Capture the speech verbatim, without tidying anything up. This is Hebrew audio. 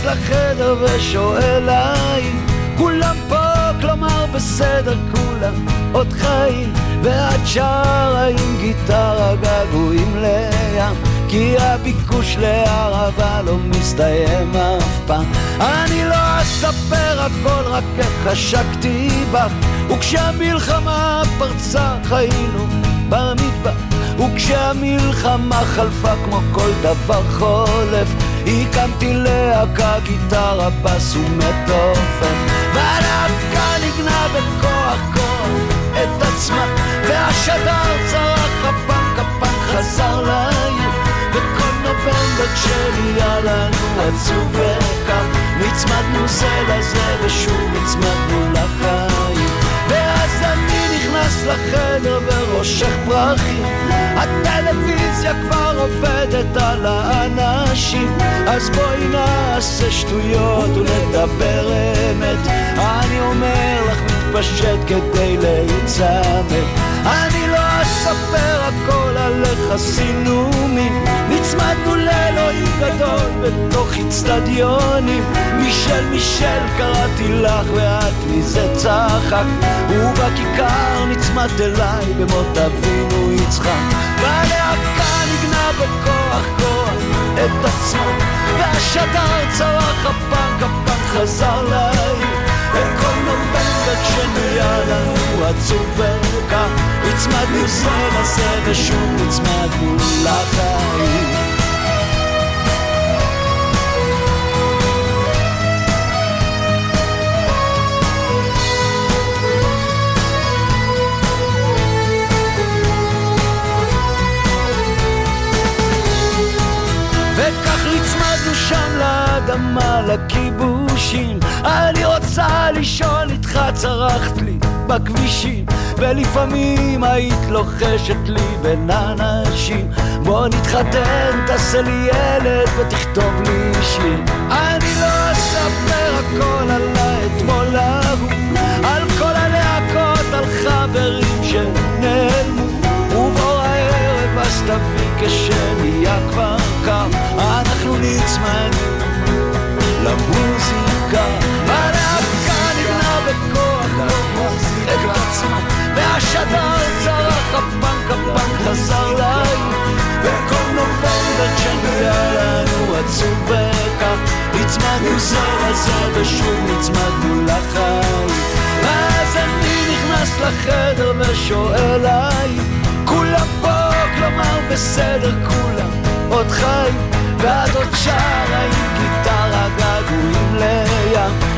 נכנס לחדר ושואל האם כולם פה, כלומר בסדר, כולם עוד חיים, ואת שרה עם גיטרה געגועים לים, כי הביקוש לערבה לא מסתיים אף פעם. אני לא אספר הכל, רק איך חשקתי בך, וכשהמלחמה פרצה חיינו במדבר, וכשהמלחמה חלפה כמו כל דבר חולף, הקמתי להקה, גיטרה, בס ומתופף, והלהקה נגנה בכוח כוח את עצמה, והשדר צרח, הפנק הפנק חזר לעיר, וכל נובמבר כשנהיה לנו עצוב וקר, נצמדנו זה לזה ושוב נצמדנו לחיים. ואז אני נכנס לחדר וראשך פרחים, הטלוויזיה כבר עובדת על האנשים, אז בואי נעשה שטויות ונדבר אמת, אני אומר לך מתפשט כדי להיצמד. אני לא אספר הכל עליך סינומים, נצמדנו לאלוהים גדול בתוך אצטדיונים, מישל מישל קראתי לך ואת מזה צחק, ובכיכר נצמדת אליי במות אבינו יצחק, והלהקה נגנה בכוח כוח את עצמו, והשדר צרח, הפנק הפנק חזר לעיר, וכל נובמבר כשנהיה לנו עצוב וקר, נצמדנו זה לזה ושוב נצמדנו לחיים. וכך נצמדנו שם לאדמה, לכיבושים, אני רוצה לישון איתך, צרחת לי בכבישים, ולפעמים היית לוחשת לי בין אנשים, בוא נתחתן, תעשה לי ילד ותכתוב לי שיר. אני לא אספר הכל על האתמול ההוא, על כל הלהקות, על חברים שנעלמו, ובוא הערב אז תביא כשנהיה כבר קר, אנחנו נצמדים למוזיקה, הלהקה נגנה בכוח את עצמה, והשדר צרח, הפנק הפנק חזר לעיר, וכל נובמבר כשנהיה לנו עצוב וקר, נצמדנו זה לזה ושוב נצמדנו לחיים. ואז אני נכנס לחדר ושואל האם כולם פה, כלומר בסדר, כולם עוד חיים, ואת עוד שרה עם גיטרה געגועים לים,